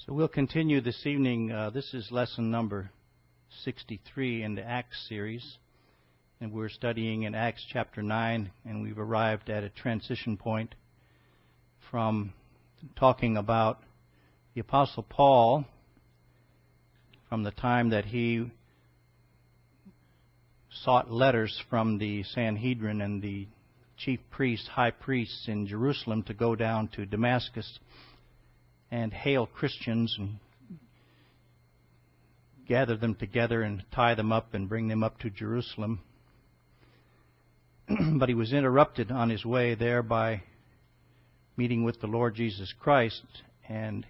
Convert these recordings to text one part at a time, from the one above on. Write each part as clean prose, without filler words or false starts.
So we'll continue this evening. This is lesson number 63 in the Acts series. And we're studying in Acts chapter 9, and we've arrived at a transition point from talking about the Apostle Paul from the time that he sought letters from the Sanhedrin and the chief priests, high priests in Jerusalem to go down to Damascus and hail Christians and gather them together and tie them up and bring them up to Jerusalem. But he was interrupted on his way there by meeting with the Lord Jesus Christ, and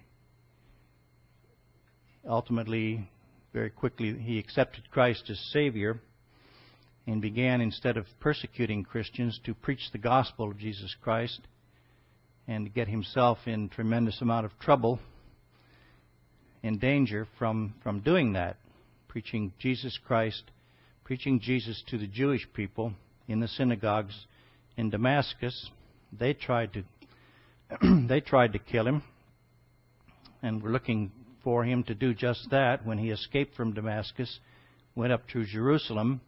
ultimately, very quickly, he accepted Christ as Savior and began, instead of persecuting Christians, to preach the gospel of Jesus Christ and to get himself in tremendous amount of trouble and danger from doing that, preaching Jesus Christ, preaching Jesus to the Jewish people in the synagogues in Damascus. They tried to kill him, and were looking for him to do just that. When he escaped from Damascus, went up to Jerusalem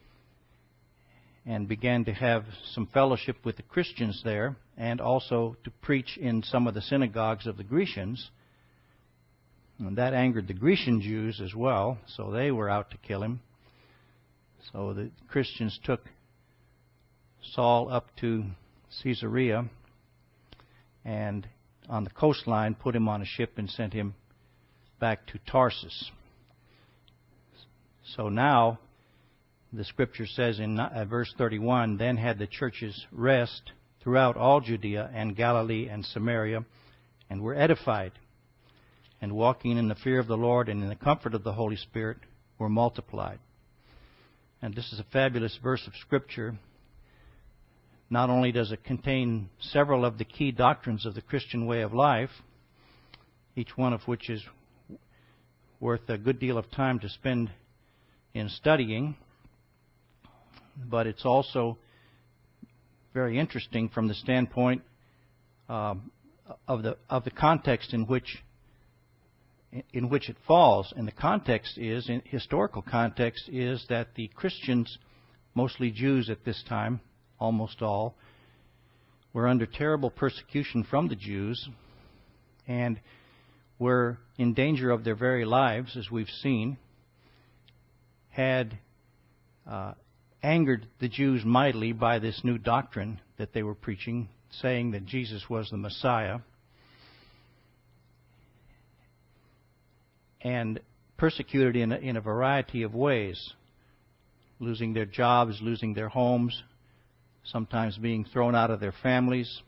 and began to have some fellowship with the Christians there, and also to preach in some of the synagogues of the Grecians. And that angered the Grecian Jews as well, so they were out to kill him. So the Christians took Saul up to Caesarea, and on the coastline put him on a ship and sent him back to Tarsus. So now, the Scripture says in verse 31, "Then had the churches rest throughout all Judea and Galilee and Samaria, and were edified, and walking in the fear of the Lord and in the comfort of the Holy Spirit were multiplied." And this is a fabulous verse of Scripture. Not only does it contain several of the key doctrines of the Christian way of life, each one of which is worth a good deal of time to spend in studying, but it's also very interesting from the standpoint of the context in which it falls. And the context is, in historical context, is that the Christians, mostly Jews at this time, almost all, were under terrible persecution from the Jews and were in danger of their very lives, as we've seen, had angered the Jews mightily by this new doctrine that they were preaching, saying that Jesus was the Messiah, and persecuted in a variety of ways, losing their jobs, losing their homes, sometimes being thrown out of their families,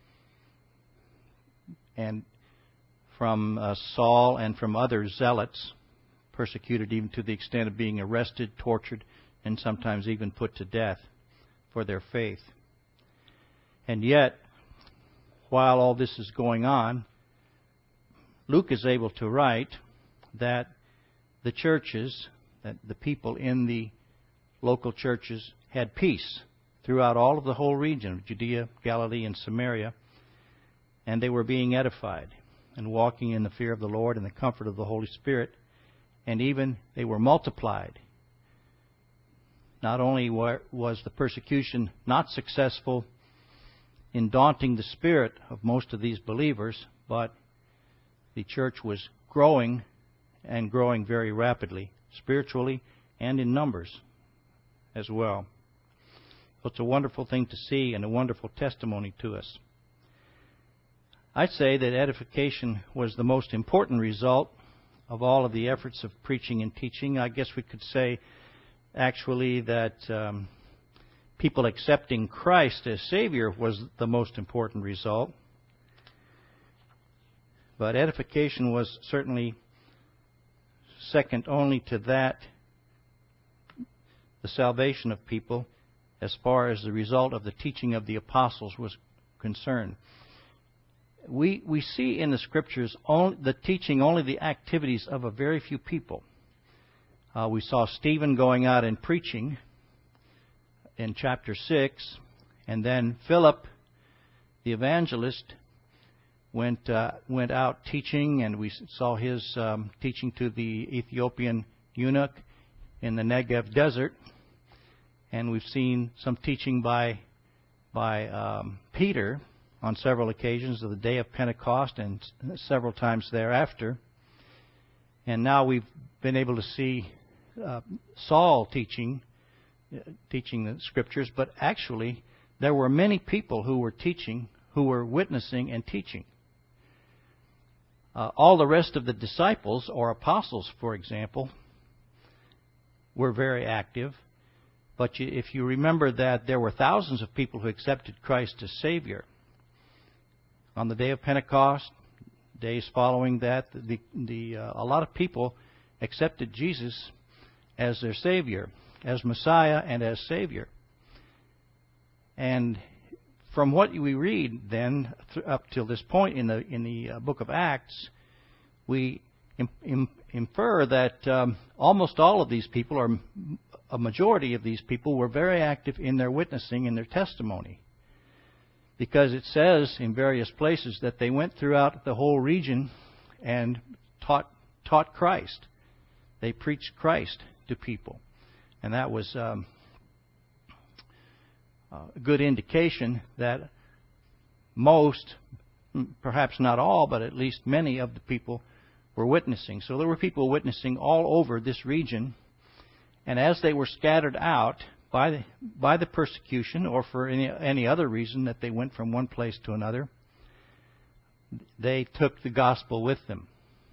and from Saul and from other zealots, persecuted even to the extent of being arrested, tortured, and sometimes even put to death for their faith. And yet, while all this is going on, Luke is able to write that the churches, that the people in the local churches had peace throughout all of the whole region of Judea, Galilee, and Samaria, and they were being edified and walking in the fear of the Lord and the comfort of the Holy Spirit, and even they were multiplied. Not only was the persecution not successful in daunting the spirit of most of these believers, but the church was growing, and growing very rapidly, spiritually and in numbers as well. So it's a wonderful thing to see and a wonderful testimony to us. I'd say that edification was the most important result of all of the efforts of preaching and teaching. I guess we could say, actually, that people accepting Christ as Savior was the most important result. But edification was certainly second only to that, the salvation of people, as far as the result of the teaching of the apostles was concerned. We see in the Scriptures the teaching only the activities of a very few people. We saw Stephen going out and preaching in chapter 6, and then Philip, the evangelist, went out teaching, and we saw his teaching to the Ethiopian eunuch in the Negev desert, and we've seen some teaching by Peter on several occasions of the day of Pentecost and several times thereafter. And now we've been able to see Saul teaching the Scriptures, but actually there were many people who were teaching, who were witnessing and teaching. All the rest of the disciples, or apostles, for example, were very active. But if you remember that there were thousands of people who accepted Christ as Savior on the day of Pentecost, days following that, a lot of people accepted Jesus as their Savior, as Messiah and as Savior. And from what we read then up till this point in the book of Acts, we infer that almost all of these people, or a majority of these people, were very active in their witnessing and their testimony. Because it says in various places that they went throughout the whole region and taught Christ. They preached Christ to people. And that was a good indication that most, perhaps not all, but at least many of the people were witnessing. So there were people witnessing all over this region. And as they were scattered out by the persecution, or for any other reason that they went from one place to another, they took the gospel with them.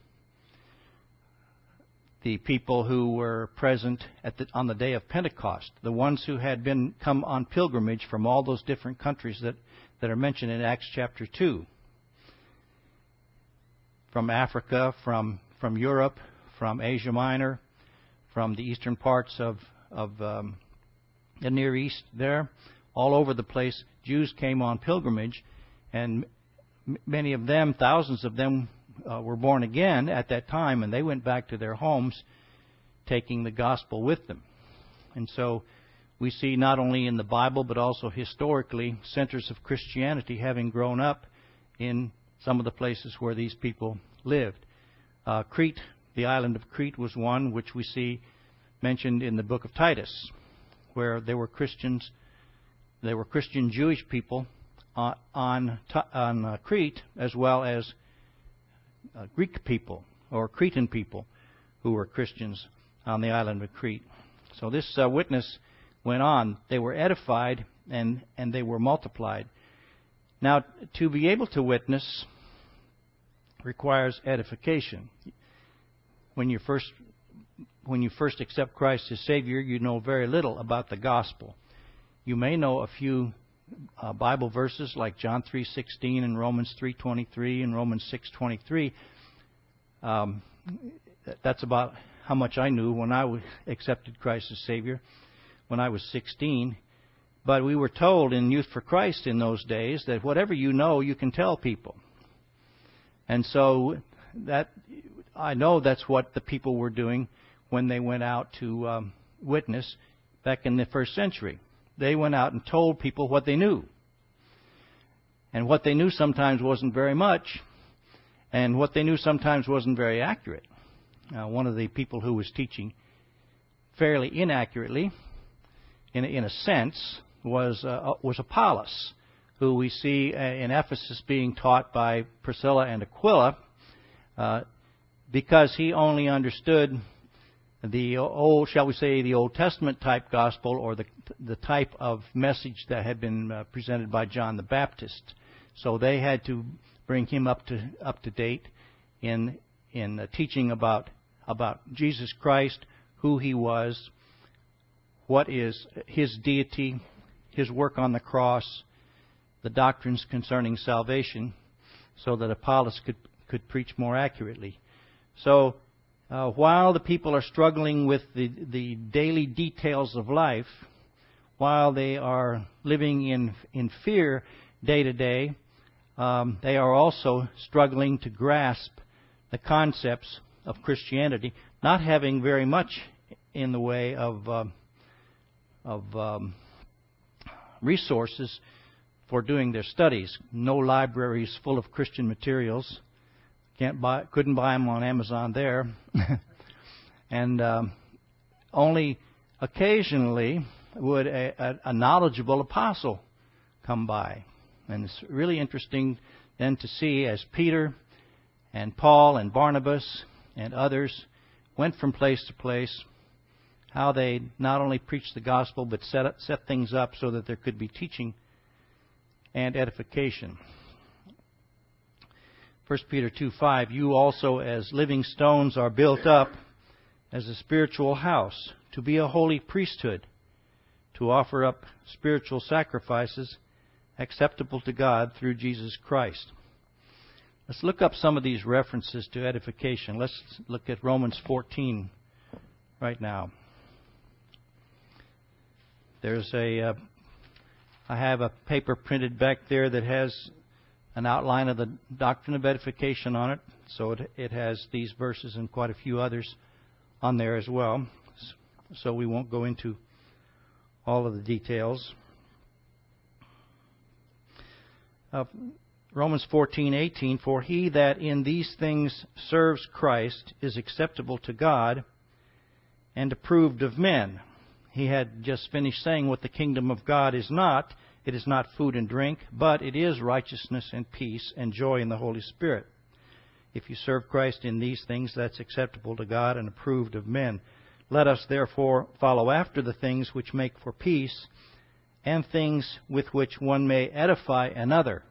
The people who were present on the day of Pentecost, the ones who had come on pilgrimage from all those different countries that are mentioned in Acts chapter 2, from Africa, from Europe, from Asia Minor, from the eastern parts of the Near East there, all over the place, Jews came on pilgrimage, and many of them, thousands of them, were born again at that time, and they went back to their homes taking the gospel with them. And so we see not only in the Bible but also historically centers of Christianity having grown up in some of the places where these people lived. Crete, the island of Crete, was one which we see mentioned in the book of Titus, where there were Christians, there were Christian Jewish people on Crete, as well as Greek people or Cretan people who were Christians on the island of Crete. So this witness went on. They were edified and they were multiplied. Now, to be able to witness requires edification. When you first accept Christ as Savior, you know very little about the gospel. You may know a few Bible verses like John 3:16 and Romans 3:23 and Romans 6:23. That's about how much I knew when I accepted Christ as Savior when I was 16. But we were told in Youth for Christ in those days that whatever you know, you can tell people. And so that I know that's what the people were doing when they went out to witness back in the first century. They went out and told people what they knew. And what they knew sometimes wasn't very much, and what they knew sometimes wasn't very accurate. One of the people who was teaching fairly inaccurately, in a sense, was Apollos, who we see in Ephesus being taught by Priscilla and Aquila, because he only understood the old, shall we say, the Old Testament type gospel, or the type of message that had been presented by John the Baptist. So they had to bring him up to date in teaching about Jesus Christ, who he was, what is his deity, his work on the cross, the doctrines concerning salvation, so that Apollos could preach more accurately. So while the people are struggling with the daily details of life, while they are living in fear day to day, they are also struggling to grasp the concepts of Christianity, not having very much in the way of resources for doing their studies. No libraries full of Christian materials. Couldn't buy them on Amazon there. And only occasionally would a knowledgeable apostle come by. And it's really interesting then to see as Peter and Paul and Barnabas and others went from place to place, how they not only preached the gospel but set things up so that there could be teaching and edification. 1 Peter 2:5, you also as living stones are built up as a spiritual house, to be a holy priesthood, to offer up spiritual sacrifices acceptable to God through Jesus Christ. Let's look up some of these references to edification. Let's look at Romans 14 right now. I have a paper printed back there that has an outline of the doctrine of edification on it. So it has these verses and quite a few others on there as well. So we won't go into all of the details. Romans 14:18, for he that in these things serves Christ is acceptable to God and approved of men. He had just finished saying what the kingdom of God is not. It is not food and drink, but it is righteousness and peace and joy in the Holy Spirit. If you serve Christ in these things, that's acceptable to God and approved of men. Let us therefore follow after the things which make for peace and things with which one may edify another.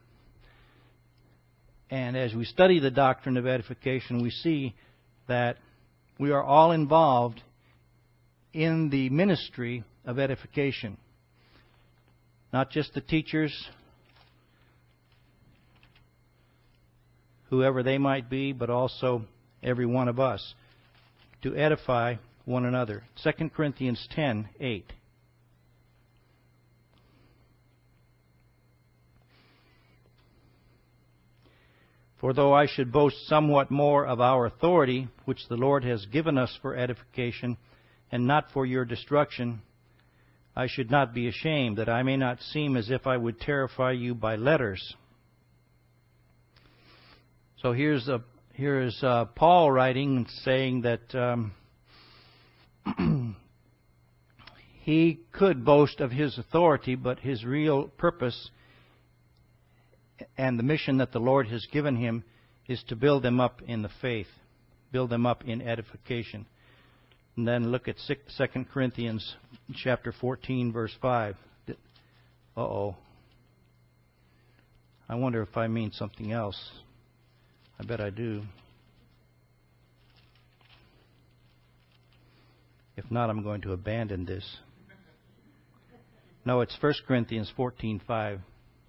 And as we study the doctrine of edification, we see that we are all involved in the ministry of edification. Not just the teachers, whoever they might be, but also every one of us, to edify one another. 2 Corinthians 10:8. For though I should boast somewhat more of our authority, which the Lord has given us for edification, and not for your destruction, I should not be ashamed, that I may not seem as if I would terrify you by letters. So here's Paul writing and saying that he could boast of his authority, but his real purpose and the mission that the Lord has given him is to build them up in the faith, build them up in edification. And then look at 2 Corinthians chapter 14, verse 5. Uh-oh. I wonder if I mean something else. I bet I do. If not, I'm going to abandon this. No, it's 1 Corinthians 14:5.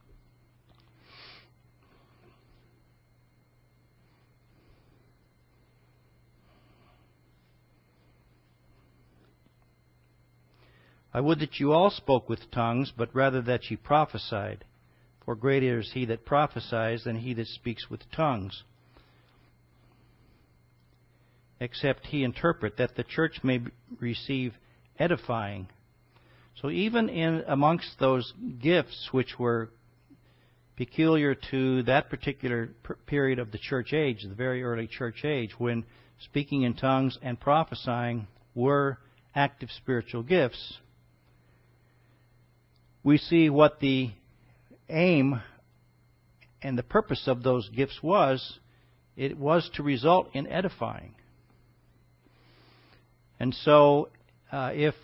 I would that you all spoke with tongues, but rather that ye prophesied. For greater is he that prophesies than he that speaks with tongues, except he interpret, that the church may receive edifying. So even amongst those gifts which were peculiar to that particular period of the church age, the very early church age, when speaking in tongues and prophesying were active spiritual gifts, we see what the aim and the purpose of those gifts was. It was to result in edifying. And so if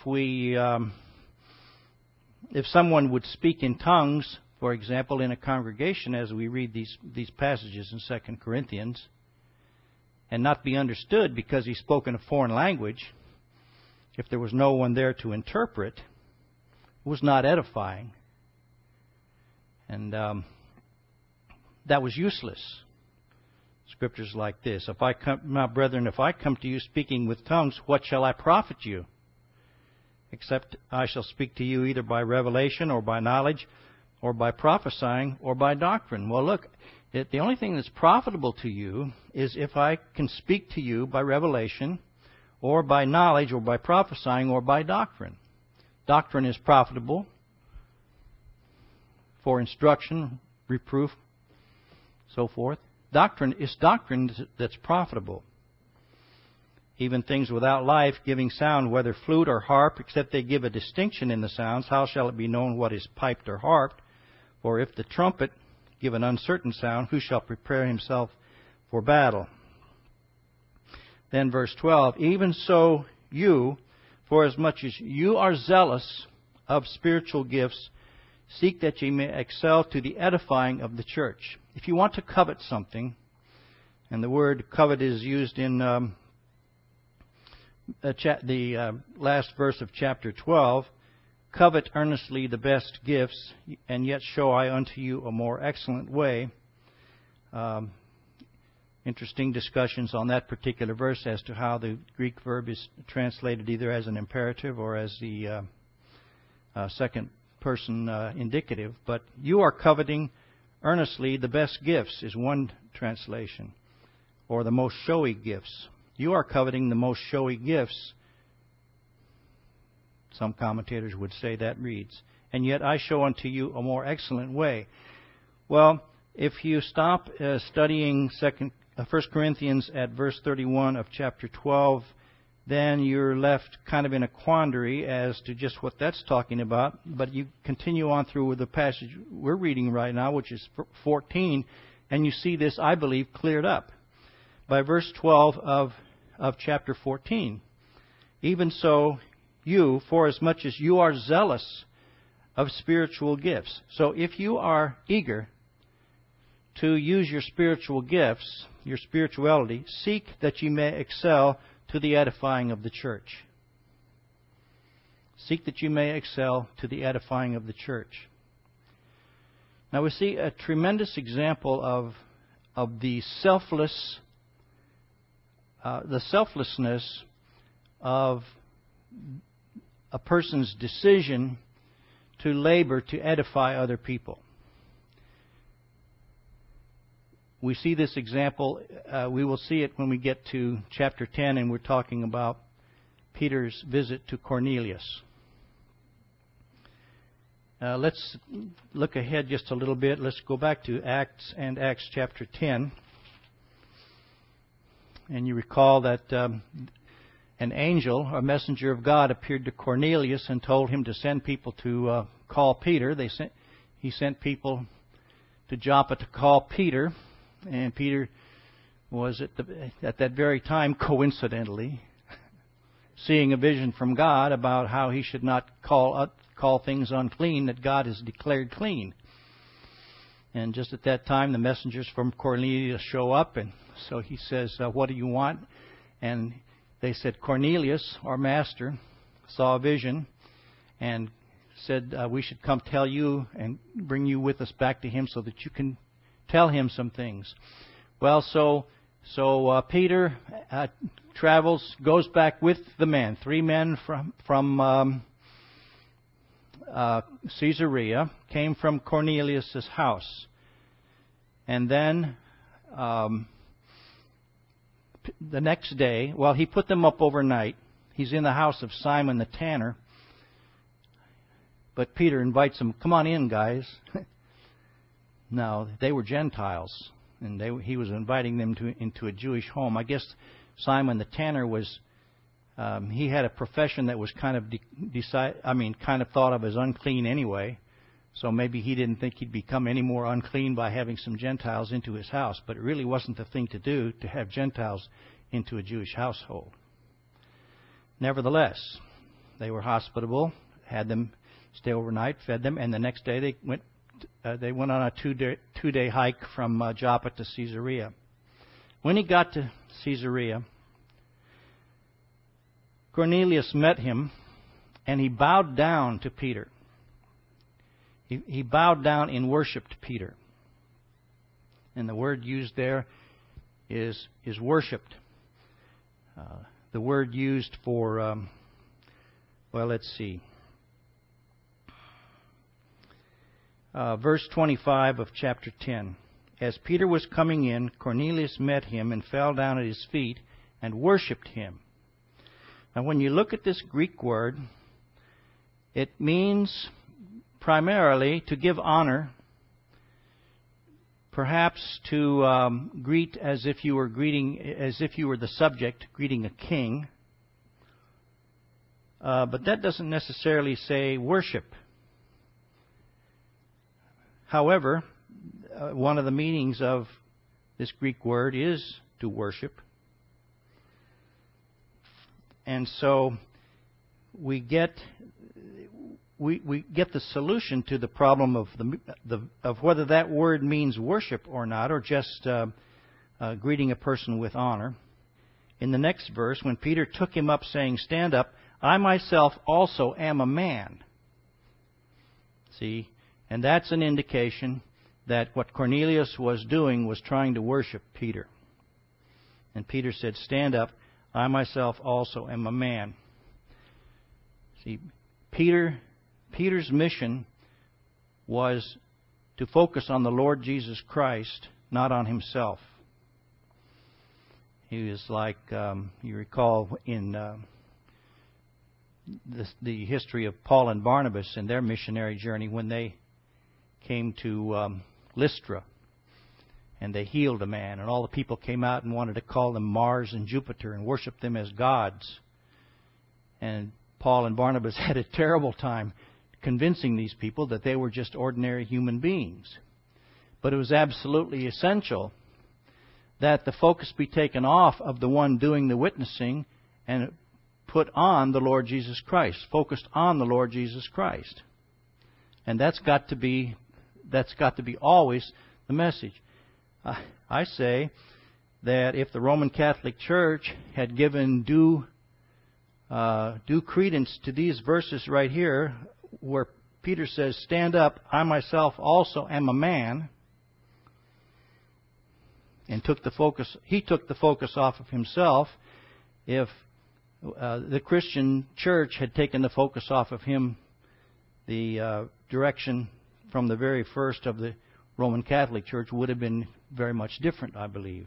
someone would speak in tongues, for example, in a congregation, as we read these passages in 2 Corinthians, and not be understood because he spoke in a foreign language, if there was no one there to interpret, was not edifying. And that was useless. Scriptures like this. My brethren, if I come to you speaking with tongues, what shall I profit you? Except I shall speak to you either by revelation or by knowledge or by prophesying or by doctrine. Well, look, the only thing that's profitable to you is if I can speak to you by revelation or by knowledge or by prophesying or by doctrine. Doctrine is profitable. for instruction, reproof, so forth. Doctrine is doctrine that's profitable. Even things without life, giving sound, whether flute or harp, except they give a distinction in the sounds, how shall it be known what is piped or harped? For if the trumpet give an uncertain sound, who shall prepare himself for battle? Then verse 12, even so you, for as much as you are zealous of spiritual gifts, seek that ye may excel to the edifying of the church. If you want to covet something, and the word covet is used in the last verse of chapter 12, covet earnestly the best gifts, and yet show I unto you a more excellent way. Interesting discussions on that particular verse as to how the Greek verb is translated either as an imperative or as the second person indicative. But you are coveting earnestly the best gifts is one translation, or the most showy gifts. You are coveting the most showy gifts. Some commentators would say that reads, and yet I show unto you a more excellent way. Well, if you stop studying 1 Corinthians at verse 31 of chapter 12, then you're left kind of in a quandary as to just what that's talking about. But you continue on through with the passage we're reading right now, which is 14, and you see this, I believe, cleared up by verse 12 of chapter 14. Even so, you, for as much as you are zealous of spiritual gifts. So if you are eager to use your spiritual gifts, your spirituality, seek that you may excel to the edifying of the church. Seek that you may excel to the edifying of the church. Now we see a tremendous example of the selflessness of a person's decision to labor to edify other people. We see this example, we will see it when we get to chapter 10, and we're talking about Peter's visit to Cornelius. Let's look ahead just a little bit. Let's go back to Acts chapter 10. And you recall that an angel, a messenger of God, appeared to Cornelius and told him to send people to call Peter. He sent people to Joppa to call Peter. And Peter was at that very time, coincidentally, seeing a vision from God about how he should not call things unclean that God has declared clean. And just at that time, the messengers from Cornelius show up, and so he says, "What do you want?" And they said, "Cornelius, our master, saw a vision and said we should come tell you and bring you with us back to him so that you can tell him some things." Well, so Peter travels, goes back with the men, 3 men from Caesarea, came from Cornelius' house. And then the next day, well, he put them up overnight. He's in the house of Simon the tanner. But Peter invites them, "Come on in, guys." Now, they were Gentiles, and he was inviting them into a Jewish home. I guess Simon the tanner he had a profession that was kind of thought of as unclean anyway. So maybe he didn't think he'd become any more unclean by having some Gentiles into his house. But it really wasn't the thing to do to have Gentiles into a Jewish household. Nevertheless, they were hospitable, had them stay overnight, fed them, and the next day they went on a two-day hike from Joppa to Caesarea. When he got to Caesarea, Cornelius met him, and he bowed down to Peter. He bowed down in worship to Peter. And the word used there is worshipped. The word used for, let's see. Verse 25 of chapter 10. As Peter was coming in, Cornelius met him and fell down at his feet and worshipped him. Now, when you look at this Greek word, it means primarily to give honor, perhaps to greet as if you were the subject greeting a king. But that doesn't necessarily say worship. However, one of the meanings of this Greek word is to worship. And so we get the solution to the problem of whether that word means worship or not, or just greeting a person with honor. In the next verse, when Peter took him up, saying, "Stand up, I myself also am a man." See, and that's an indication that what Cornelius was doing was trying to worship Peter. And Peter said, "Stand up, I myself also am a man." See, Peter's mission was to focus on the Lord Jesus Christ, not on himself. He was like, you recall in the history of Paul and Barnabas and their missionary journey, when they came to Lystra and they healed a man, and all the people came out and wanted to call them Mars and Jupiter and worship them as gods. And Paul and Barnabas had a terrible time convincing these people that they were just ordinary human beings. But it was absolutely essential that the focus be taken off of the one doing the witnessing and put on the Lord Jesus Christ, focused on the Lord Jesus Christ. And that's got to be always the message. I say that if the Roman Catholic Church had given due credence to these verses right here, where Peter says, "Stand up, I myself also am a man," and he took the focus off of himself. If the Christian church had taken the focus off of him, the direction from the very first of the Roman Catholic Church would have been very much different, I believe.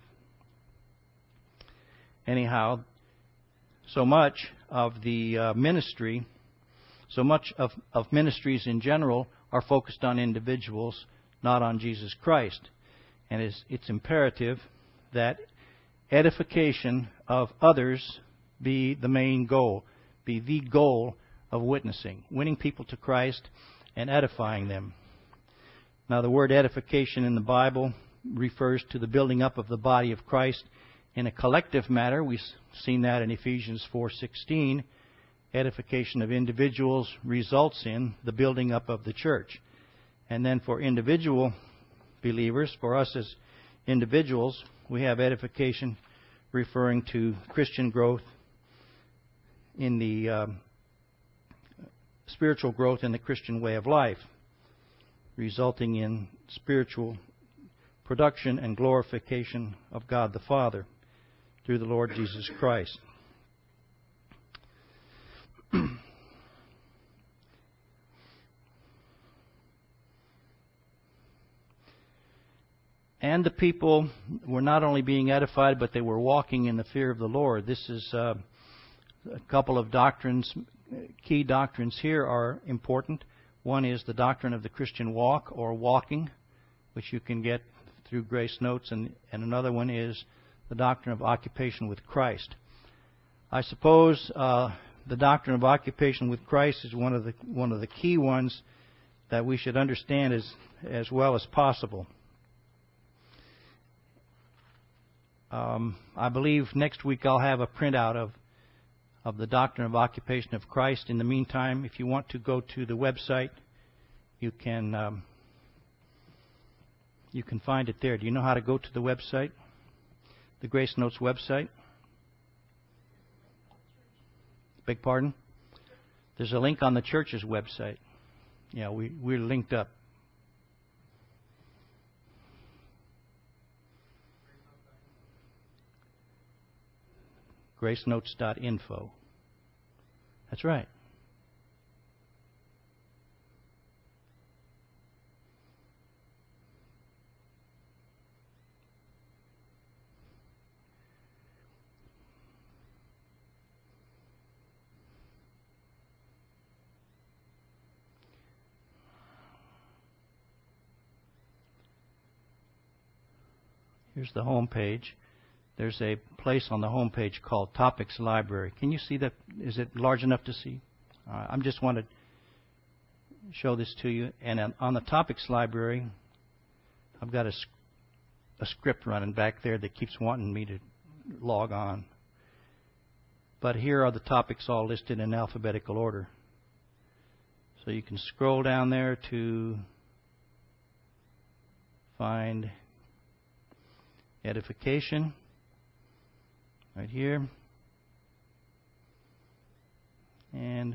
Anyhow, so much of the ministry, so much of ministries in general are focused on individuals, not on Jesus Christ. And it's imperative that edification of others be the main goal, be the goal of witnessing, winning people to Christ and edifying them. Now, the word edification in the Bible refers to the building up of the body of Christ in a collective matter. We've seen that in Ephesians 4:16. Edification of individuals results in the building up of the church. And then for individual believers, for us as individuals, we have edification referring to Christian growth in the spiritual growth in the Christian way of life, resulting in spiritual production and glorification of God the Father through the Lord Jesus Christ. And the people were not only being edified, but they were walking in the fear of the Lord. This is a couple of doctrines. Key doctrines here are important. One is the doctrine of the Christian walk, or walking, which you can get through Grace Notes, and another one is the doctrine of occupation with Christ. I suppose the doctrine of occupation with Christ is one of the key ones that we should understand as well as possible. I believe next week I'll have a printout of the doctrine of occupation of Christ. In the meantime, if you want to go to the website, you can find it there. Do you know how to go to the website? The Grace Notes website? Beg pardon? There's a link on the church's website. Yeah, we're linked up. gracenotes.info. That's right. Here's the home page. There's a place on the home page called Topics Library. Can you see that? Is it large enough to see? I just want to show this to you. And on the Topics Library, I've got a script running back there that keeps wanting me to log on. But here are the topics all listed in alphabetical order. So you can scroll down there to find edification right here. And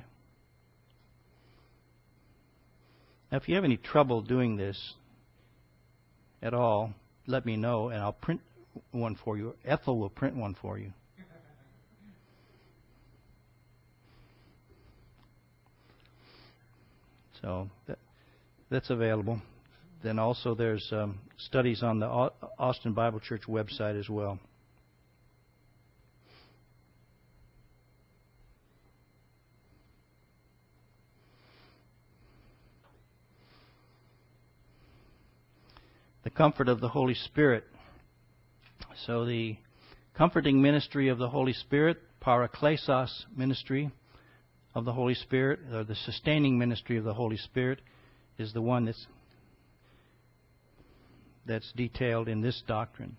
now if you have any trouble doing this at all, let me know and I'll print one for you. Ethel will print one for you. So that's available. Then also there's studies on the Austin Bible Church website as well. The comfort of the Holy Spirit. So the comforting ministry of the Holy Spirit, paraklesos ministry of the Holy Spirit, or the sustaining ministry of the Holy Spirit, is the one that's detailed in this doctrine.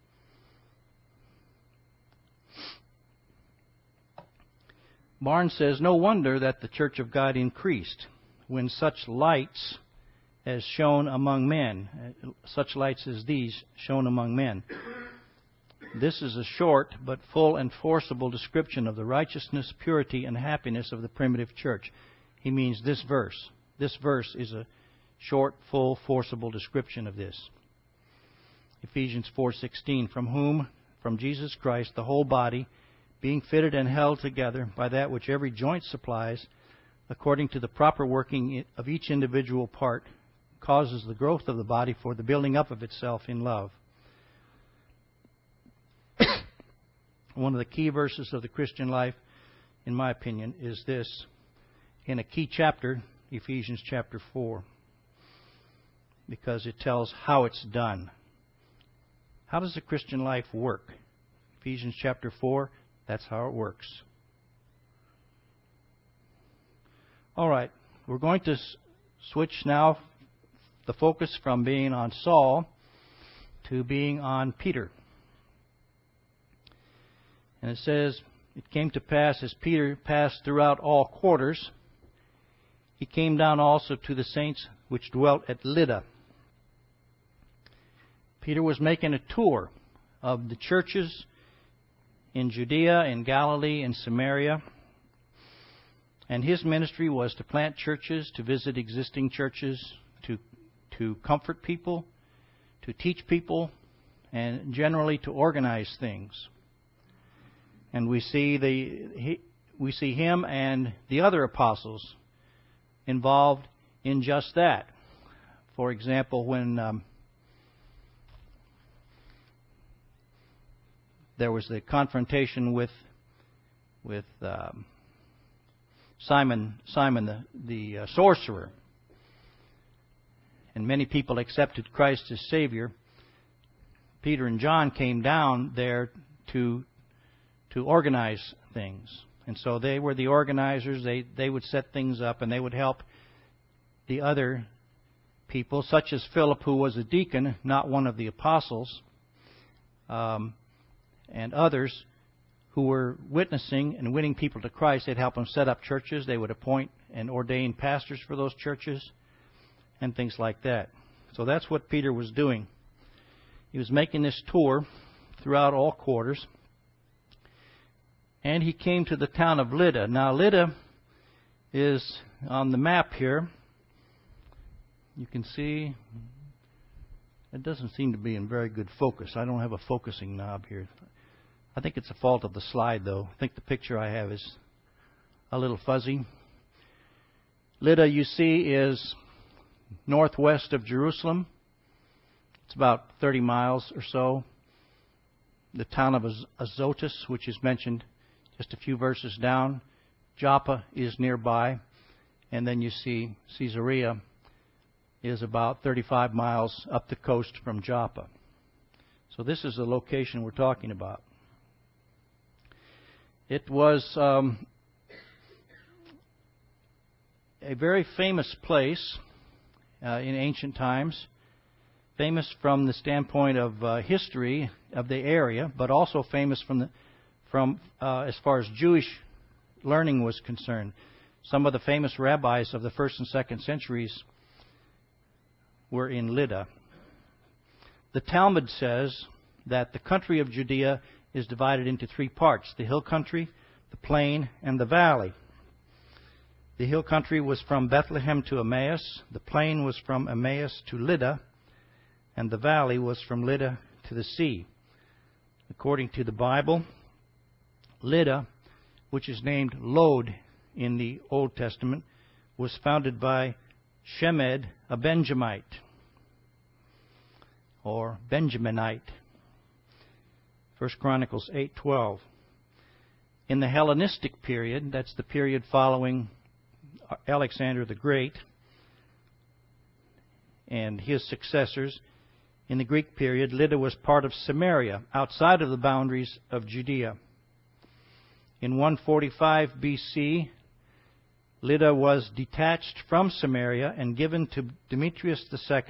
Barnes says, no wonder that the Church of God increased when such lights as shown among men, such lights as these shown among men. This is a short but full and forcible description of the righteousness, purity, and happiness of the primitive church. He means this verse. This verse is a short, full, forcible description of this. Ephesians 4:16, from Jesus Christ, the whole body, being fitted and held together by that which every joint supplies, according to the proper working of each individual part, causes the growth of the body for the building up of itself in love. One of the key verses of the Christian life, in my opinion, is this, in a key chapter, Ephesians chapter 4, because it tells how it's done. How does the Christian life work? Ephesians chapter 4, that's how it works. All right, we're going to switch now the focus from being on Saul to being on Peter. And it says, it came to pass as Peter passed throughout all quarters, he came down also to the saints which dwelt at Lydda. Peter was making a tour of the churches in Judea, in Galilee, and Samaria. And his ministry was to plant churches, to visit existing churches, to comfort people, to teach people, and generally to organize things. And we see him and the other apostles involved in just that. For example, when there was the confrontation with Simon the sorcerer, and many people accepted Christ as Savior, Peter and John came down there to organize things. And so they were the organizers. They would set things up, and they would help the other people, such as Philip, who was a deacon, not one of the apostles, and others who were witnessing and winning people to Christ. They'd help them set up churches. They would appoint and ordain pastors for those churches and things like that. So that's what Peter was doing. He was making this tour throughout all quarters. And he came to the town of Lydda. Now, Lydda is on the map here. You can see it doesn't seem to be in very good focus. I don't have a focusing knob here. I think it's a fault of the slide, though. I think the picture I have is a little fuzzy. Lydda, you see, is northwest of Jerusalem. It's about 30 miles or so. The town of Azotus, which is mentioned just a few verses down. Joppa is nearby. And then you see Caesarea is about 35 miles up the coast from Joppa. So this is the location we're talking about. It was a very famous place in ancient times, famous from the standpoint of history of the area, but also famous from as far as Jewish learning was concerned. Some of the famous rabbis of the 1st and 2nd centuries were in Lydda. The Talmud says that the country of Judea is divided into 3 parts: the hill country, the plain, and the valley. The hill country was from Bethlehem to Emmaus, the plain was from Emmaus to Lydda, and the valley was from Lydda to the sea. According to the Bible, Lydda, which is named Lod in the Old Testament, was founded by Shemed, a Benjamite, or Benjaminite. 1 Chronicles 8:12. In the Hellenistic period, that's the period following Alexander the Great and his successors, in the Greek period, Lydda was part of Samaria, outside of the boundaries of Judea. In 145 BC, Lydda was detached from Samaria and given by Demetrius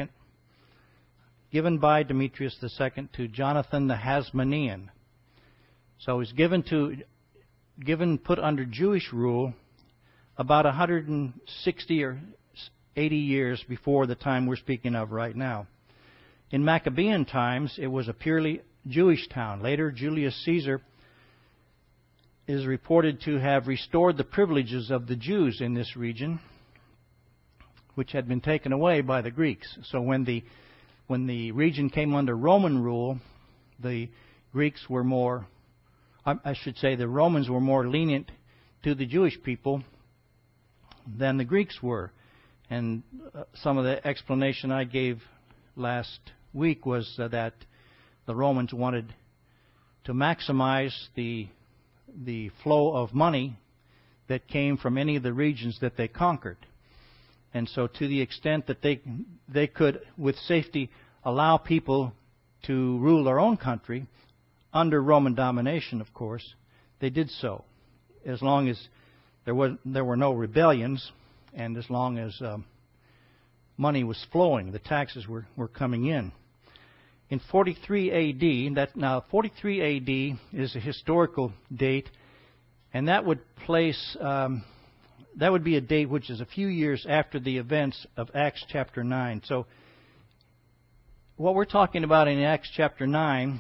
II to Jonathan the Hasmonean. So he's put under Jewish rule about 160 or 80 years before the time we're speaking of right now. In Maccabean times, it was a purely Jewish town. Later, Julius Caesar is reported to have restored the privileges of the Jews in this region, which had been taken away by the Greeks. So when the region came under Roman rule, the Greeks were more, the Romans were more lenient to the Jewish people than the Greeks were. And some of the explanation I gave last week was that the Romans wanted to maximize the flow of money that came from any of the regions that they conquered. And so to the extent that they could, with safety, allow people to rule their own country, under Roman domination, of course, they did so, as long as there were no rebellions, and as long as money was flowing, the taxes were coming in. In 43 A.D., 43 A.D. is a historical date, and that would be a date which is a few years after the events of Acts chapter 9. So what we're talking about in Acts chapter 9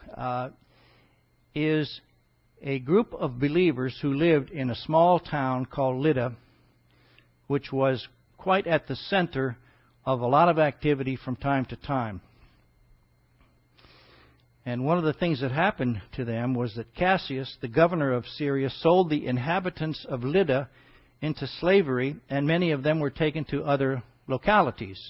is a group of believers who lived in a small town called Lydda, which was quite at the center of a lot of activity from time to time. And one of the things that happened to them was that Cassius, the governor of Syria, sold the inhabitants of Lydda into slavery, and many of them were taken to other localities.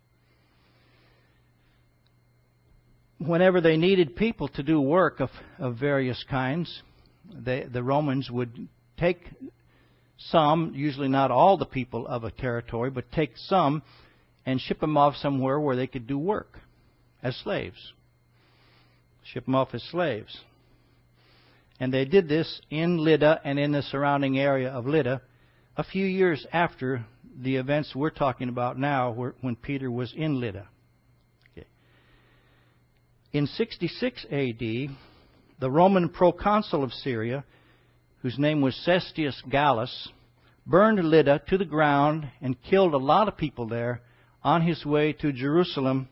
Whenever they needed people to do work of various kinds, the Romans would take some, usually not all the people of a territory, but take some and ship them off somewhere where they could do work as slaves. Ship them off as slaves. And they did this in Lydda and in the surrounding area of Lydda a few years after the events we're talking about now, when Peter was in Lydda. Okay. In 66 A.D., the Roman proconsul of Syria, whose name was Cestius Gallus, burned Lydda to the ground and killed a lot of people there on his way to Jerusalem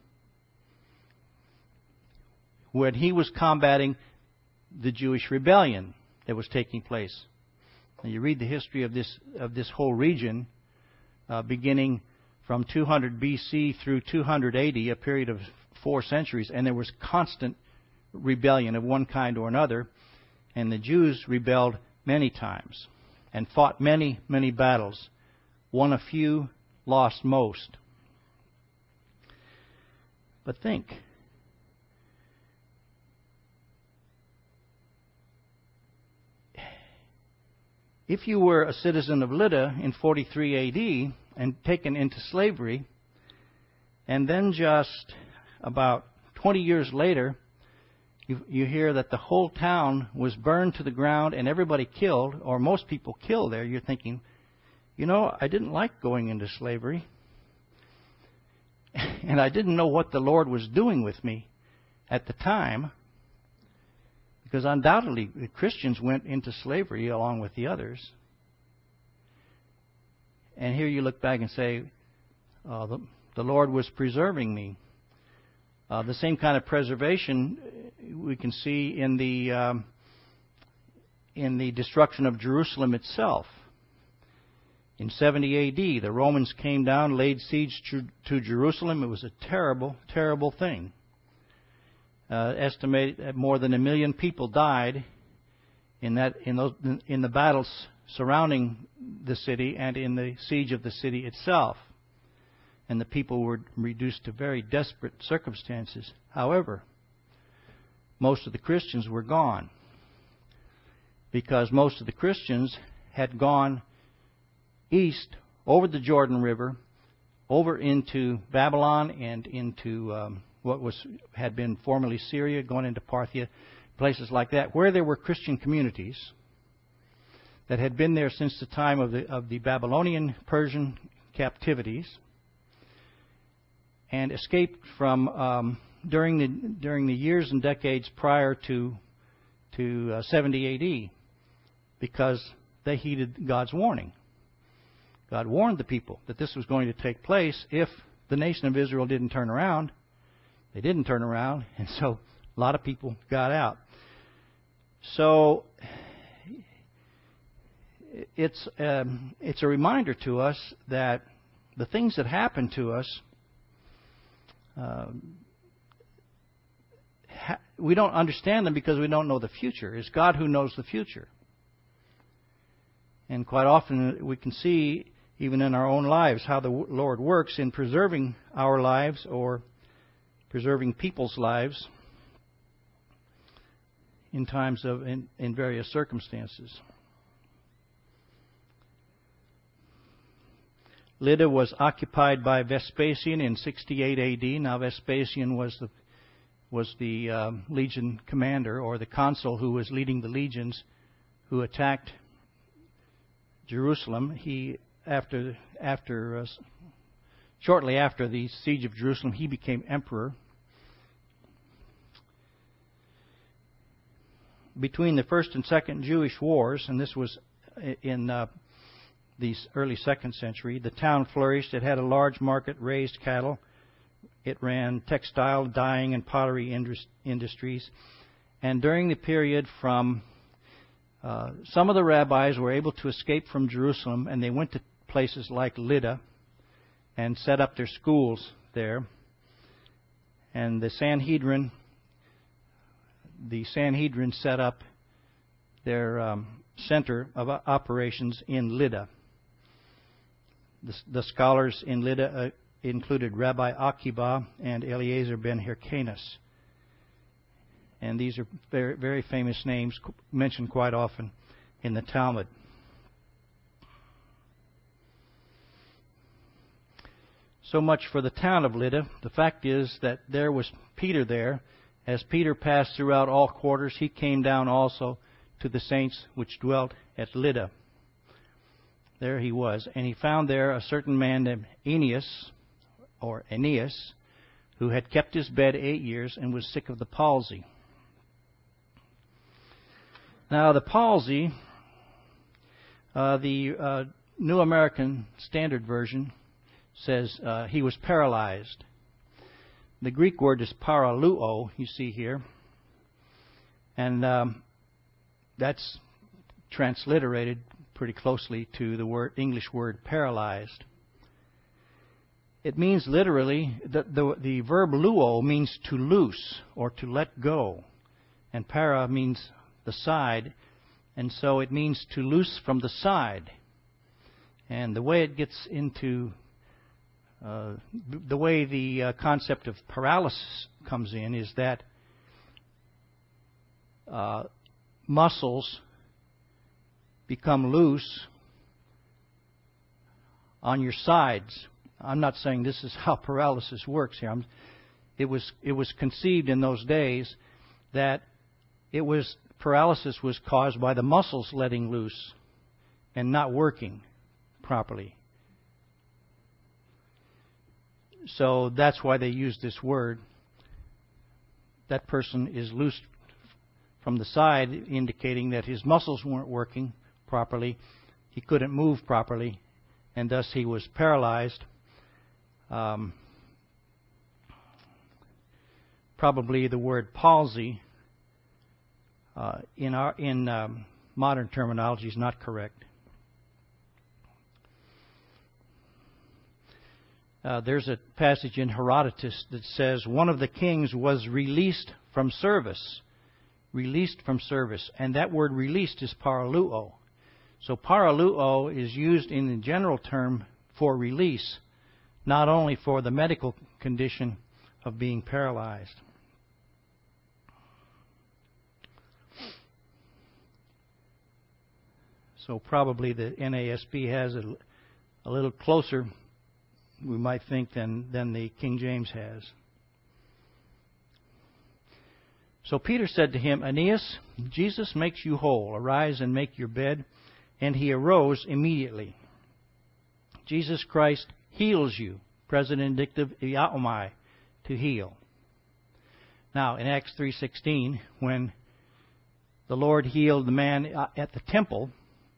when he was combating the Jewish rebellion that was taking place. And you read the history of this whole region, beginning from 200 BC through 200 AD, a period of 4 centuries, and there was constant rebellion of one kind or another, and the Jews rebelled many times and fought many, many battles, won a few, lost most. But think, if you were a citizen of Lydda in 43 AD and taken into slavery, and then just about 20 years later You hear that the whole town was burned to the ground and everybody killed, or most people killed there. You're thinking, I didn't like going into slavery. And I didn't know what the Lord was doing with me at the time, because undoubtedly the Christians went into slavery along with the others. And here you look back and say, the Lord was preserving me. The same kind of preservation we can see in the destruction of Jerusalem itself. In 70 A.D., the Romans came down, laid siege to Jerusalem. It was a terrible, terrible thing. Estimated that more than 1 million people died in the battles surrounding the city and in the siege of the city itself. And the people were reduced to very desperate circumstances. However, most of the Christians were gone, because most of the Christians had gone east over the Jordan River, over into Babylon and into what had been formerly Syria, going into Parthia, places like that, where there were Christian communities that had been there since the time of the Babylonian Persian captivities, and escaped from during the years and decades prior to 70 A.D. because they heeded God's warning. God warned the people that this was going to take place if the nation of Israel didn't turn around. They didn't turn around, and so a lot of people got out. So it's a reminder to us that the things that happen to us, we don't understand them because we don't know the future. It's God who knows the future. And quite often we can see, even in our own lives, how the Lord works in preserving our lives or preserving people's lives in times of in various circumstances. Lydda was occupied by Vespasian in 68 A.D. Now Vespasian was the legion commander, or the consul who was leading the legions who attacked Jerusalem. He shortly after the siege of Jerusalem, he became emperor. Between the First and Second Jewish Wars, and this was in the early 2nd century, the town flourished. It had a large market, raised cattle. It ran textile, dyeing, and pottery industries. And during the period from some of the rabbis were able to escape from Jerusalem, and they went to places like Lydda and set up their schools there. And the Sanhedrin set up their center of operations in Lydda. The scholars in Lydda included Rabbi Akiba and Eliezer ben Hyrcanus. And these are very, very famous names mentioned quite often in the Talmud. So much for the town of Lydda. The fact is that there was Peter there. As Peter passed throughout all quarters, he came down also to the saints which dwelt at Lydda. There he was. And he found there a certain man named Aeneas, who had kept his bed 8 years and was sick of the palsy. Now, the palsy, the New American Standard Version says he was paralyzed. The Greek word is paraluo, you see here. And that's transliterated pretty closely to the English word paralyzed. It means literally, the verb luo means to loose or to let go. And para means the side. And so it means to loose from the side. And the way it gets into the way the concept of paralysis comes in is that muscles become loose on your sides. I'm not saying this is how paralysis works here. It was conceived in those days that paralysis was caused by the muscles letting loose and not working properly. So that's why they use this word. That person is loose from the side, indicating that his muscles weren't working properly. He couldn't move properly, and thus he was paralyzed. Probably the word palsy in modern terminology is not correct. There's a passage in Herodotus that says one of the kings was released from service. Released from service. And that word released is paraluo. So paraluo is used in the general term for release, not only for the medical condition of being paralyzed. So probably the NASB has a little closer, we might think, than the King James has. So Peter said to him, Aeneas, Jesus makes you whole. Arise and make your bed. And he arose immediately. Jesus Christ heals you. Present indicative iaomai, to heal. Now, in Acts 3:16, when the Lord healed the man at the temple,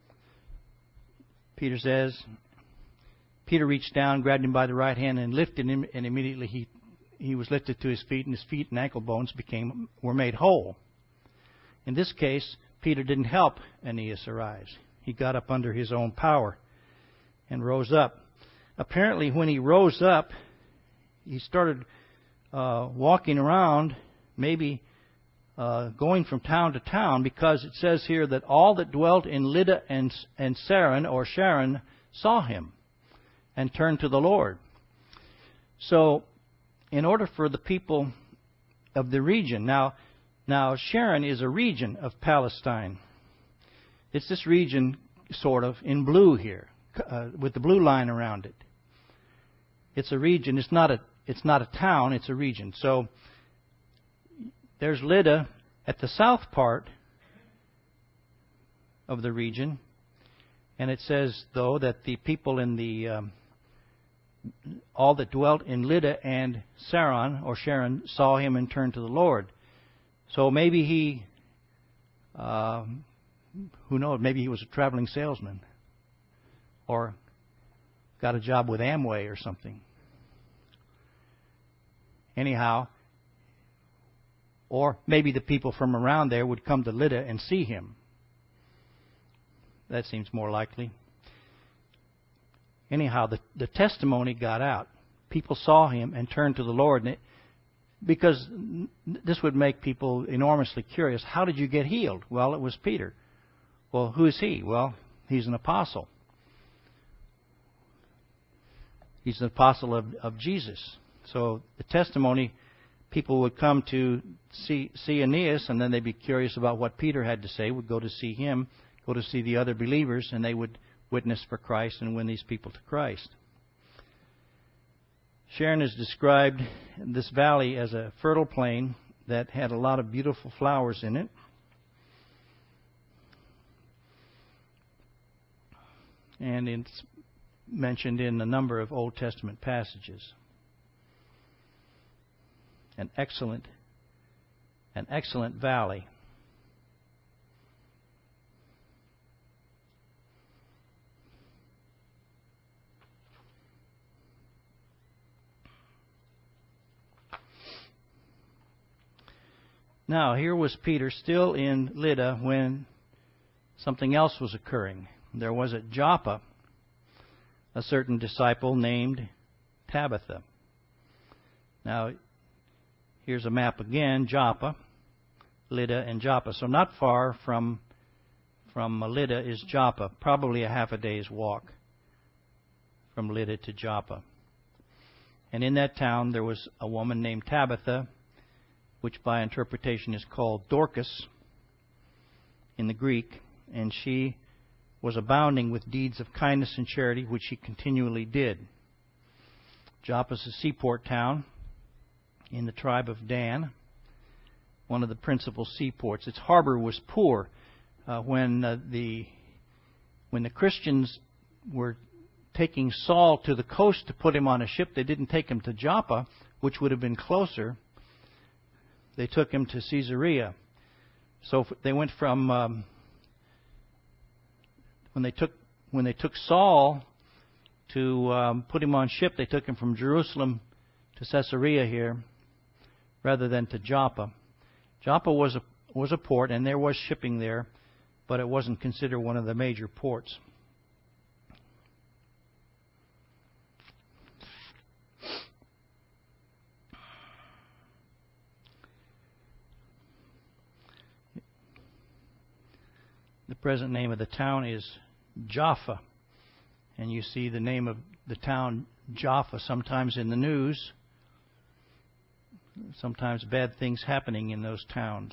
Peter says, Peter reached down, grabbed him by the right hand, and lifted him, and immediately he was lifted to his feet, and his feet and ankle bones were made whole. In this case, Peter didn't help Aeneas arise. He got up under his own power and rose up. Apparently, when he rose up, he started walking around, maybe going from town to town, because it says here that all that dwelt in Lydda and Saron, or Sharon, saw him and turned to the Lord. So, in order for the people of the region, now Sharon is a region of Palestine. It's this region, sort of, in blue here, with the blue line around it. It's a region. It's not a town. It's a region. So there's Lydda at the south part of the region, and it says, though, that the people in the all that dwelt in Lydda and Saron, or Sharon, saw him and turned to the Lord. So maybe he, who knows, maybe he was a traveling salesman, or got a job with Amway or something. Anyhow, or maybe the people from around there would come to Lydda and see him. That seems more likely. Anyhow, the testimony got out. People saw him and turned to the Lord. Because this would make people enormously curious. How did you get healed? Well, it was Peter. Well, who is he? Well, he's an apostle. He's an apostle of Jesus. So the testimony, people would come to see Aeneas, and then they'd be curious about what Peter had to say, would go to see him, go to see the other believers, and they would witness for Christ and win these people to Christ. Sharon has described this valley as a fertile plain that had a lot of beautiful flowers in it. And it's mentioned in a number of Old Testament passages. An excellent valley. Now, here was Peter still in Lydda when something else was occurring. There was at Joppa a certain disciple named Tabitha. Now, here's a map again, Joppa, Lydda, and Joppa. So not far from Lydda is Joppa, probably a half a day's walk from Lydda to Joppa. And in that town there was a woman named Tabitha, which by interpretation is called Dorcas in the Greek, and she was abounding with deeds of kindness and charity, which she continually did. Joppa is a seaport town in the tribe of Dan, one of the principal seaports. Its harbor was poor. When the Christians were taking Saul to the coast to put him on a ship, they didn't take him to Joppa, which would have been closer. They took him to Caesarea. So they went from when they took Saul to put him on ship, they took him from Jerusalem to Caesarea here, rather than to Joppa. Joppa was a port, and there was shipping there, but it wasn't considered one of the major ports. The present name of the town is Jaffa, and you see the name of the town Jaffa sometimes in the news. Sometimes bad things happening in those towns.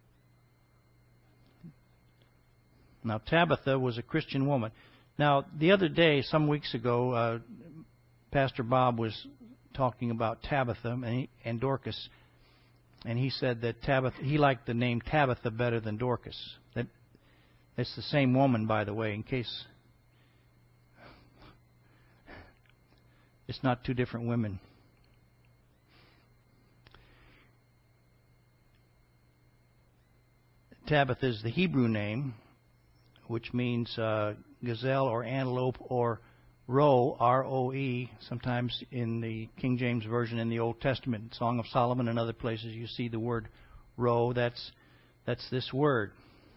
Now, Tabitha was a Christian woman. Now, the other day, some weeks ago, Pastor Bob was talking about Tabitha and Dorcas, and he said that he liked the name Tabitha better than Dorcas. It's the same woman, by the way, in case it's not two different women. Tabitha is the Hebrew name, which means gazelle or antelope or roe, R-O-E. Sometimes in the King James Version in the Old Testament, Song of Solomon and other places, you see the word roe. That's this word.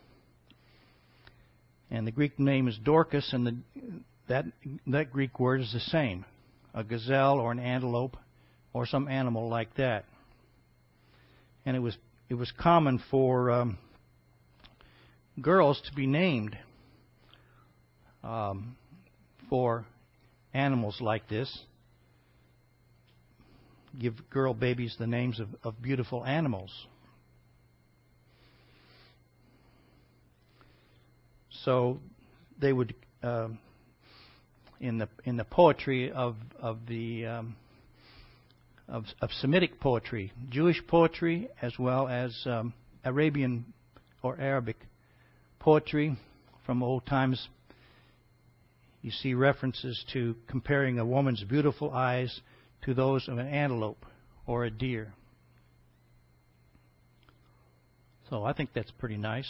And the Greek name is Dorcas, and that Greek word is the same, a gazelle or an antelope or some animal like that. And it was common for girls to be named for animals like this. Give girl babies the names of beautiful animals. So they would, in the poetry of Semitic poetry, Jewish poetry, as well as Arabian or Arabic poetry from old times, you see references to comparing a woman's beautiful eyes to those of an antelope or a deer. So I think that's pretty nice.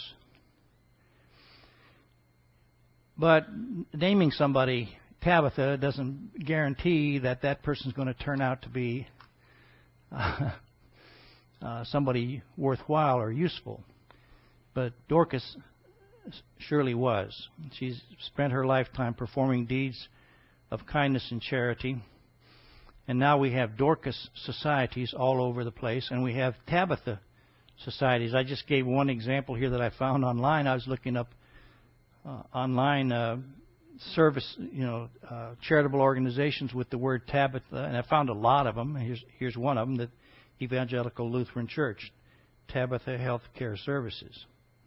But naming somebody Tabitha doesn't guarantee that that person's going to turn out to be somebody worthwhile or useful. But Dorcas surely was. She's spent her lifetime performing deeds of kindness and charity. And now we have Dorcas societies all over the place, and we have Tabitha societies. I just gave one example here that I found online. I was looking up online service, charitable organizations with the word Tabitha, and I found a lot of them. Here's one of them, the Evangelical Lutheran Church, Tabitha Healthcare Services.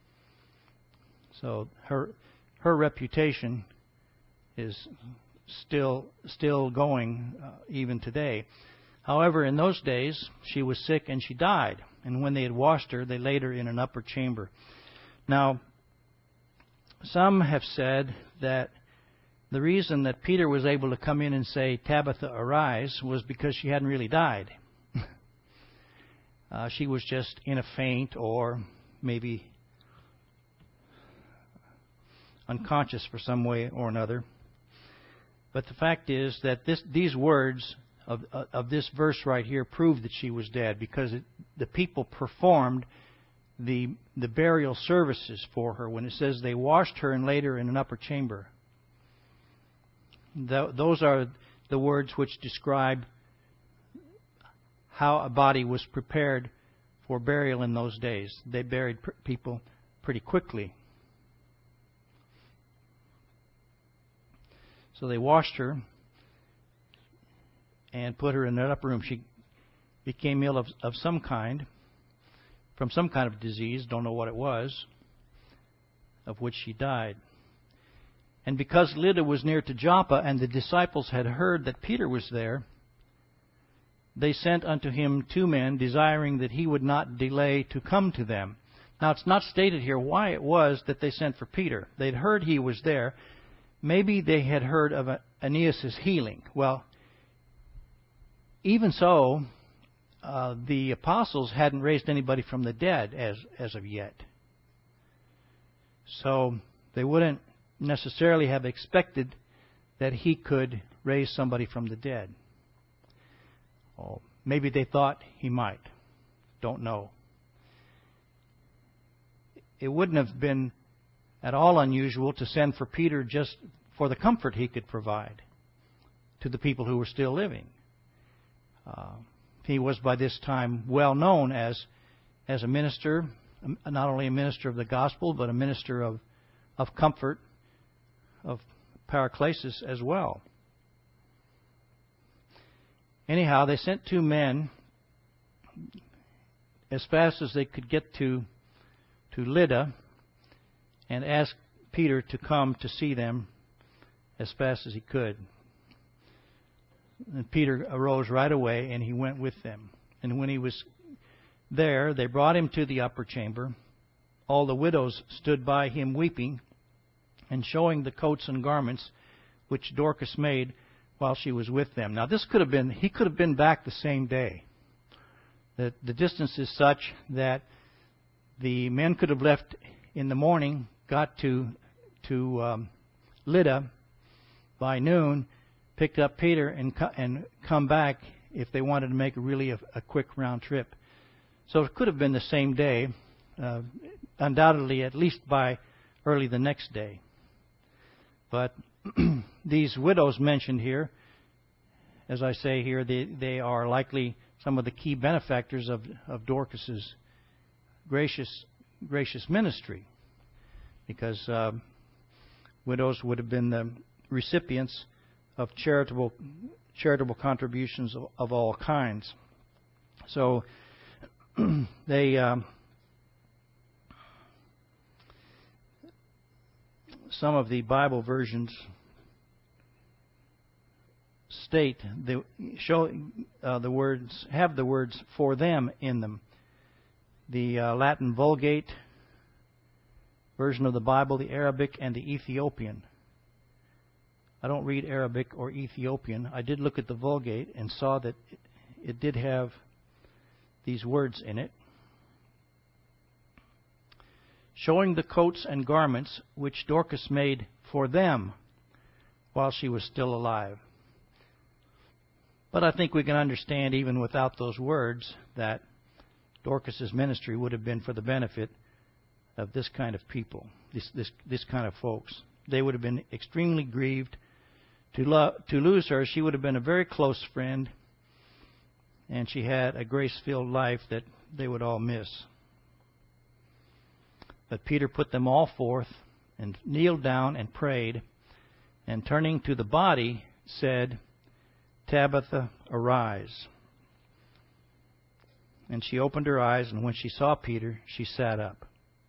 So her reputation is still going even today. However, in those days, she was sick and she died. And when they had washed her, they laid her in an upper chamber. Now, some have said that the reason that Peter was able to come in and say, "Tabitha, arise," was because she hadn't really died. She was just in a faint or maybe unconscious for some way or another. But the fact is that these words of this verse right here prove that she was dead, because the people performed the burial services for her. When it says they washed her and laid her in an upper chamber, those are the words which describe how a body was prepared for burial in those days. They buried people pretty quickly. So they washed her and put her in an upper room. She became ill of some kind, from some kind of disease, don't know what it was, of which she died. And because Lydda was near to Joppa and the disciples had heard that Peter was there, they sent unto him 2 men, desiring that he would not delay to come to them. Now, it's not stated here why it was that they sent for Peter. They'd heard he was there. Maybe they had heard of Aeneas' healing. Well, even so, the apostles hadn't raised anybody from the dead as of yet. So they wouldn't necessarily have expected that he could raise somebody from the dead. Oh, maybe they thought he might. Don't know. It wouldn't have been at all unusual to send for Peter just for the comfort he could provide to the people who were still living. He was by this time well known as a minister, not only a minister of the gospel, but a minister of comfort, of paraklesis as well. Anyhow, they sent 2 men as fast as they could get to Lydda and asked Peter to come to see them as fast as he could. And Peter arose right away, and he went with them. And when he was there, they brought him to the upper chamber. All the widows stood by him weeping, and showing the coats and garments which Dorcas made while she was with them. Now, he could have been back the same day. The distance is such that the men could have left in the morning, got to Lydda by noon, picked up Peter, and come back if they wanted to make a quick round trip. So it could have been the same day, undoubtedly at least by early the next day. But these widows mentioned here, as I say here, they are likely some of the key benefactors of Dorcas's gracious ministry, because widows would have been the recipients of charitable contributions of all kinds. So they some of the Bible versions state the words have the words "for them" in them. The Latin Vulgate version of the Bible, the Arabic, and the Ethiopian. I don't read Arabic or Ethiopian. I did look at the Vulgate and saw that it did have these words in it. Showing the coats and garments which Dorcas made for them while she was still alive. But I think we can understand, even without those words, that Dorcas's ministry would have been for the benefit of this kind of people, this kind of folks. They would have been extremely grieved to lose her. She would have been a very close friend, and she had a grace-filled life that they would all miss. But Peter put them all forth and kneeled down and prayed, and turning to the body said, "Tabitha, arise." And she opened her eyes, and when she saw Peter, she sat up.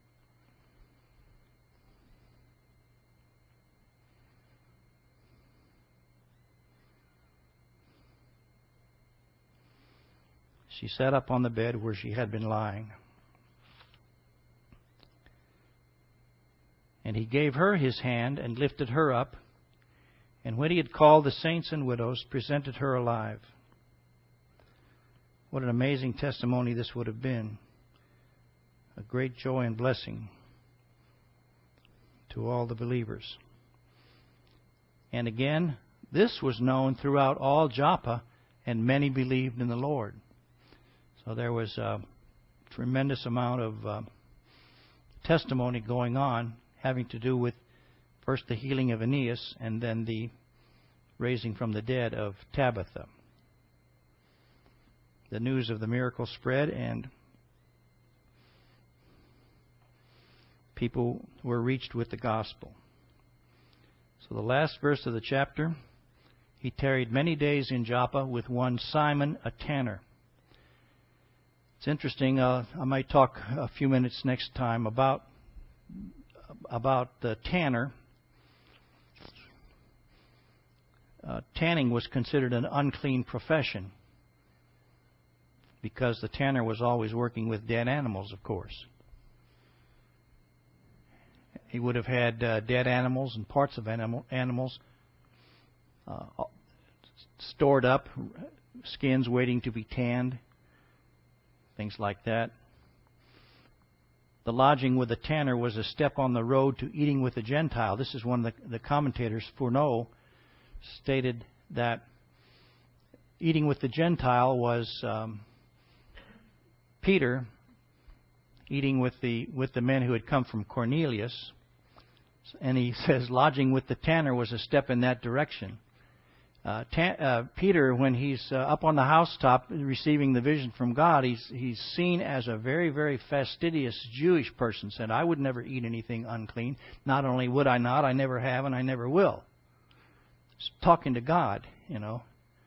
She sat up on the bed where she had been lying. And he gave her his hand and lifted her up, and when he had called the saints and widows, presented her alive. What an amazing testimony this would have been. A great joy and blessing to all the believers. And again, this was known throughout all Joppa, and many believed in the Lord. So there was a tremendous amount of testimony going on, having to do with first the healing of Aeneas and then the raising from the dead of Tabitha. The news of the miracle spread, and people were reached with the gospel. So the last verse of the chapter, he tarried many days in Joppa with one Simon, a tanner. It's interesting. I might talk a few minutes next time about the tanner. Tanning was considered an unclean profession because the tanner was always working with dead animals, of course. He would have had dead animals and parts of animals stored up, skins waiting to be tanned, things like that. The lodging with the tanner was a step on the road to eating with a Gentile. This is one of the commentators, Fourneau, stated that eating with the Gentile was Peter eating with the men who had come from Cornelius. And he says lodging with the tanner was a step in that direction. Peter, when he's up on the housetop receiving the vision from God, he's seen as a very, very fastidious Jewish person. Said, I would never eat anything unclean. Not only would I not, I never have and I never will. It's talking to God, you know.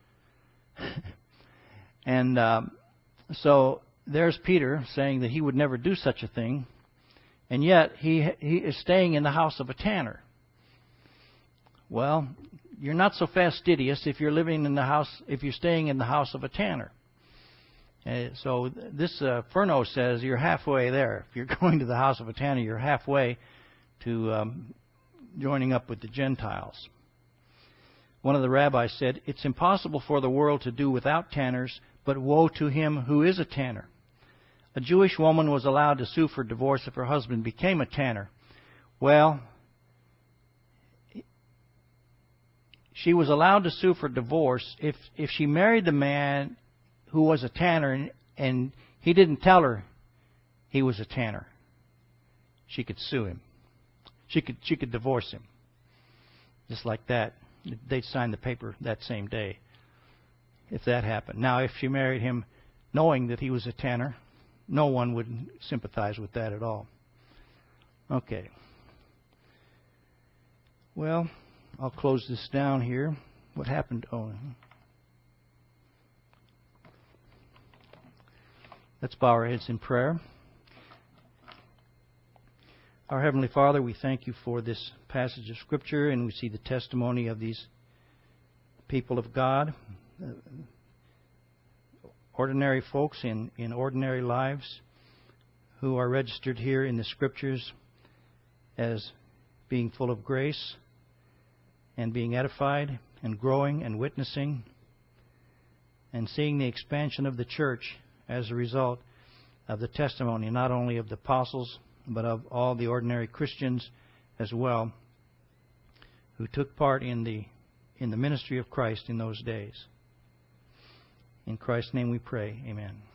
And so there's Peter saying that he would never do such a thing. And yet he is staying in the house of a tanner. Well, you're not so fastidious if you're living in the house, if you're staying in the house of a tanner. So this Fourneau says you're halfway there. If you're going to the house of a tanner, you're halfway to joining up with the Gentiles. One of the rabbis said, it's impossible for the world to do without tanners, but woe to him who is a tanner. A Jewish woman was allowed to sue for divorce if her husband became a tanner. Well, she was allowed to sue for divorce if she married the man who was a tanner and he didn't tell her he was a tanner. She could sue him. She could divorce him. Just like that. They'd sign the paper that same day if that happened. Now, if she married him knowing that he was a tanner, no one would sympathize with that at all. Okay. Well, I'll close this down here. What happened? Oh, let's bow our heads in prayer. Our Heavenly Father, we thank you for this passage of Scripture, and we see the testimony of these people of God, ordinary folks in ordinary lives who are registered here in the Scriptures as being full of grace and being edified and growing and witnessing and seeing the expansion of the church as a result of the testimony not only of the apostles but of all the ordinary Christians as well who took part in the ministry of Christ in those days. In Christ's name we pray. Amen.